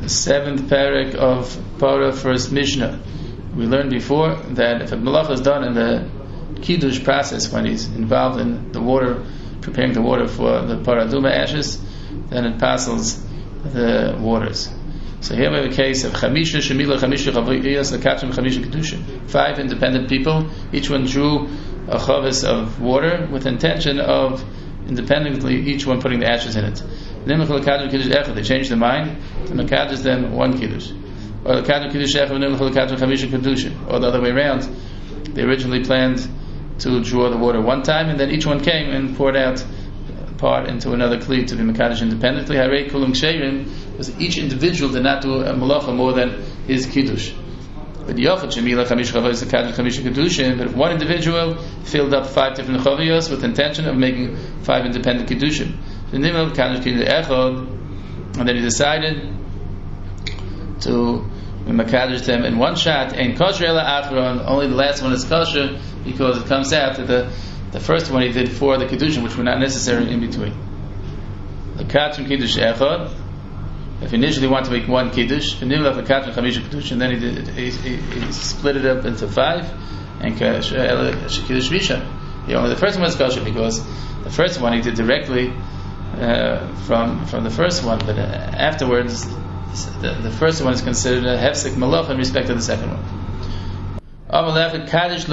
The seventh parak of Parah, first Mishnah. We learned before that if a malacha is done in the kiddush process, when he's involved in the water, preparing the water for the paraduma ashes, then it passes the waters. So here we have a case of Chamisha Shemila Chamisha Chaviyas Lekatrim Chamisha Kedushin. 5 independent people, each one drew a chavis of water with intention of independently each one putting the ashes in it. They changed their mind to Mekadosh them one kiddush, or the other way around. They originally planned to draw the water one time, and then each one came and poured out part into another kli to be Mekadosh independently. Harei kulam ksherim, because each individual did not do a malacha more than his kiddush. But if one individual filled up 5 different chaviyos with intention of making 5 independent kiddushim, and then he decided to makadosh them in one shot, and kosher ela achron, only the last one is kosher because it comes out that the first one he did for the kiddushim, which were not necessary in between. The katrim kiddush echad. If he initially wanted to make one kiddush, and then he split it up into 5, and kiddush rishon. Only the first one was kosher because the first one he did directly from the first one, but afterwards the first one is considered a hefsek malach in respect to the second one. We're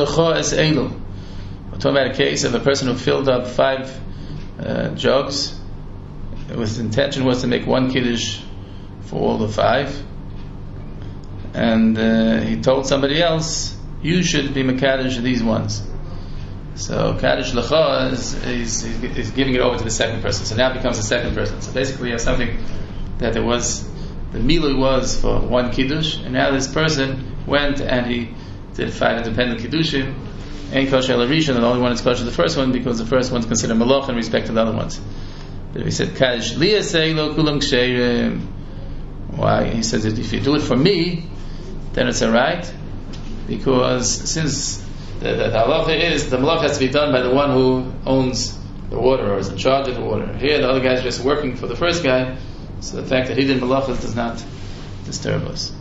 talking about a case of a person who filled up 5 jugs. His intention was to make one kiddush for all the 5, and he told somebody else, you should be mekadosh these ones. So Kaddish L'cha is giving it over to the second person. So now it becomes the second person. So basically you have something that there was, the milui was for one Kiddush, and now this person went and he did 5 independent Kiddushim, and kosher l'rishon, and the only one is kosher the first one, because the first one's considered malach in respect to the other ones. But if he said Kaddish liyasei lo kulam ksherim, why? He says that if you do it for me, then it's alright, because since the halacha is the malach has to be done by the one who owns the water or is in charge of the water. Here the other guy is just working for the first guy, so the fact that he did malachas does not disturb us.